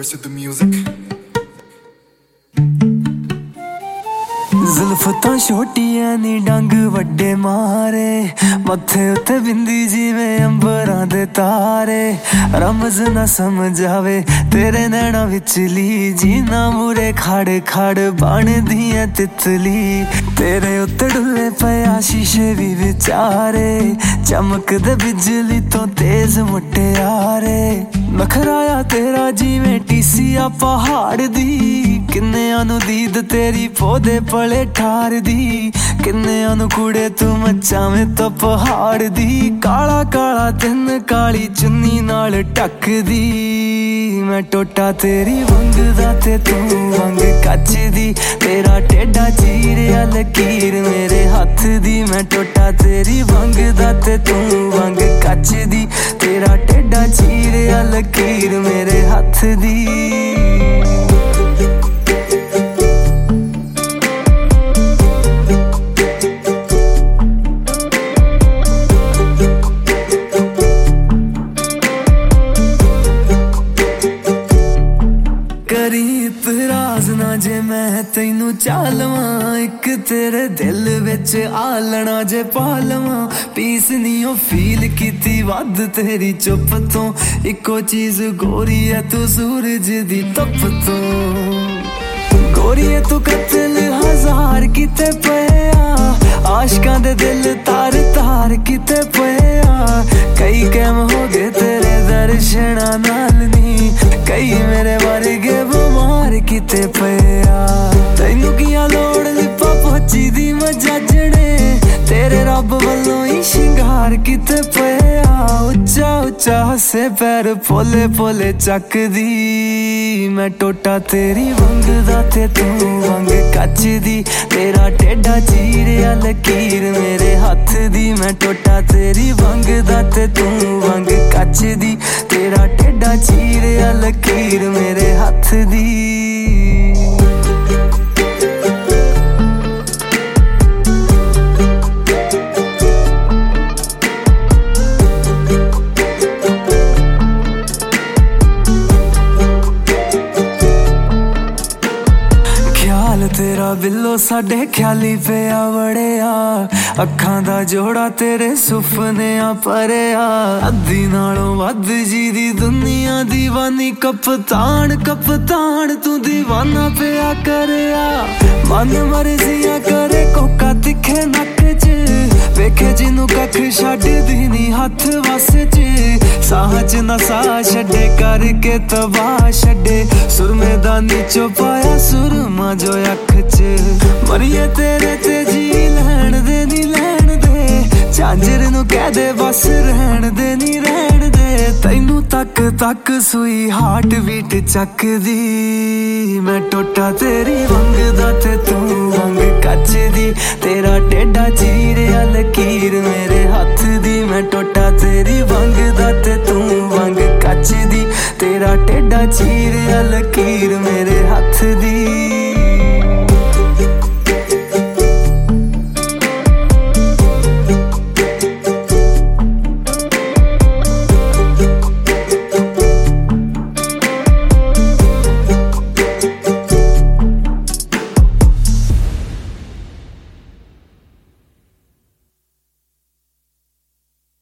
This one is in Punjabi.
universe with the music. ਜ਼ੁਲਫਤਾਂ ਛੋਟੀਆਂ ਨੀ ਡੰਗ ਵੱਡੇ ਮਾਰੇ ਮੱਥੇ ਉੱਤੇ ਬਿੰਦੀ ਜਿਵੇਂ ਅੰਬਰਾਂ ਦੇ ਤਾਰੇ ਰਮਜ਼ ਨਾ ਸਮਝ ਆਵੇ ਤੇਰੇ ਨੈਣਾ ਵਿਚਲੀ ਜੀਨਾ ਮੂਰੇ ਖੜ ਖੜ ਬਣਦੀ ਐ ਤਿਤਲੀ ਤੇਰੇ ਉੱਤੇ ਡੁੱਲੇ ਪਿਆ ਸ਼ੀਸ਼ੇ ਵੀ ਵਿਚਾਰੇ ਚਮਕਦੇ ਬਿਜਲੀ ਤੋਂ ਤੇਜ਼ ਮੁਟਿਆਰੇ ਨਖਰਾਇਆ ਤੇਰਾ ਜਿਵੇਂ ਟੀਸੀਆ ਪਹਾੜ ਦੀ ਕਿੰਨਿਆਂ ਨੂੰ ਦੀਦ ਤੇਰੀ ਪੌਦੇ ਪਲੇ ਠਾਰ ਦੀ ਕਿੰਨਿਆਂ ਨੂੰ ਕੁੜੇ ਤੂੰ ਮਚਾਵੇਂ ਤਾਂ ਪਹਾੜ ਦੀ ਕਾਲਾ ਕਾਲਾ ਤਿੰਨ ਕਾਲੀ ਚੁੰਨੀ ਨਾਲ ਢੱਕਦੀ ਮੈਂ ਟੋਟਾ ਤੇਰੀ ਵੰਗਦਾ ਤੇ ਤੂੰ ਵੰਗ ਕੱਚ ਦੀ ਤੇਰਾ ਟੇਡਾ ਚੀਰਿਆ ਲਕੀਰ ਮੇਰੇ ਹੱਥ ਦੀ ਮੈਂ ਟੋਟਾ ਤੇਰੀ ਵੰਗਦਾ ਤੇ ਤੂੰ ਵੰਗ ਕੱਚ ਦੀ ਤੇਰਾ ਟੇਡਾ ਚੀਰਿਆ ਲਕੀਰ ਮੇਰੇ ਹੱਥ ਦੀ ਇਤਰਾਜ਼ ਨਾ ਜੇ ਮੈਂ ਤੈਨੂੰ ਚਾਲਵਾਂ ਇੱਕ ਤੇਰੇ ਦਿਲ ਵਿੱਚ ਆਲਣਾ ਜੇ ਪਾਲਵਾਂ ਪੀਸ ਨੀ ਉਹ ਫੀਲ ਕੀਤੀ ਵੱਧ ਤੇਰੀ ਚੁੱਪ ਤੋਂ ਇੱਕੋ ਚੀਜ਼ ਗੋਰੀ ਐ ਤੂੰ ਸੂਰਜ ਦੀ ਤਪ ਤੋਂ ਗੋਰੀਏ ਤੂੰ ਕਤਲ ਹਜ਼ਾਰ ਕਿਤੇ ਪਿਆ ਆਸ਼ਕਾਂ ਦੇ ਦਿਲ ਤਾਰ ਤਾਰ ਕਿਤੇ ਪਿਆ ਕਈ ਕੈਮ ਹੋ ਗਏ ਤੇਰੇ ਦਰਸ਼ਨਾਂ ਨਾਲ ਨੀ ਕਈ ਮੇਰੇ ਵਰਗੇ ਬਿਮਾਰ ਕਿਤੇ ਪਿਆ ਤੈਨੂੰ ਕੀਆ ਲੋੜ ਲਿਪਾ ਪੋਚੀ ਦੀ ਮਜਾਜਣੇ ਤੇਰੇ ਰੱਬ ਵੱਲੋਂ ਹੀ ਸ਼ਿੰਗਾਰ ਕਿਤੇ ਪਿਆ ਉੱਚਾ ਉੱਚਾ ਹੱਸੇ ਪੈਰ ਪੋਲੇ ਪੋਲੇ ਚੱਕਦੀ ਮੈਂ ਟੋਟਾ ਤੇਰੀ ਵੰਗਦਾ ਤੇ ਤੂੰ ਵੰਗ ਕੱਚ ਦੀ ਤੇਰਾ ਟੇਡਾ ਚੀਰਿਆ ਲਕੀਰ ਮੇਰੇ ਹੱਥ ਦੀ ਮੈਂ ਟੋਟਾ ਤੇਰੀ ਵੰਗਦਾ ਤੇ ਤੂੰ ਵੰਗ ਕੱਚ ਦੀ ਤੇਰਾ ਟੇਡਾ ਚੀਰਿਆ ਲਕੀਰ ਮੇਰੇ ਹੱਥ ਦੀ ਤੇਰਾ ਬਿੱਲੋ ਸਾਡੇ ਖਿਆਲੀ ਪਿਆ ਵੜਿਆ ਅੱਖਾਂ ਦਾ ਜੋੜਾ ਤੇਰੇ ਸੁਪਨਿਆਂ ਭਰਿਆ ਅੱਧੀ ਨਾਲੋਂ ਵੱਧ ਜੀ ਦੀ ਦੁਨੀਆ ਦੀਵਾਨੀ ਕਪਤਾਨ ਕਪਤਾਨ ਤੂੰ ਦੀਵਾਨਾ ਪਿਆ ਕਰਿਆ ਮਨ ਮਰਜ਼ੀਆਂ ਕਰੇ ਕੋਕਾ ਤਿੱਖੇ ਨੱਕ ਚ ਵੇਖੇ ਜਿਹਨੂੰ ਕੱਖ ਛੱਡਦੀ ਨੀ ਹੱਥ ਵਸ ਚ ਸਾਹ ਚ ਨਸਾ ਛੱਡੇ ਕਰਕੇ ਤਬਾਹ ਛੱਡੇ ਸੁਰਮੇ ਦਾ ਨੀਚੋਂ ਪਾਇਆ ਸੁਰਮਾ ਜੋ ਅੱਖ ਚ ਮਰੀਏ ਤੇਰੇ ਤੇ ਜੀ ਲੈਣ ਦੇ ਨੀ ਲੈਣ ਦੇ ਝਾਂਜਰ ਨੂੰ ਕਹਿ ਦੇ ਬਸ ਰਹਿਣ ਦੇ ਨੀ ਰਹਿਣ ਦੇ ਤੈਨੂੰ ਤੱਕ ਤੱਕ ਸੂਈ ਹਾਰਟ ਬੀਟ ਚੱਕਦੀ ਮੈਂ ਟੋਟਾ ਤੇਰੀ ਵੰਗਦਾ ਤੇ ਤੂੰ ਵੰਗ ਕੱਚ ਦੀ ਤੇਰਾ ਟੇਡਾ ਚੀਰਿਆ ਲਕੀਰ ਮੇਰੇ ਹੱਥ ਦੀ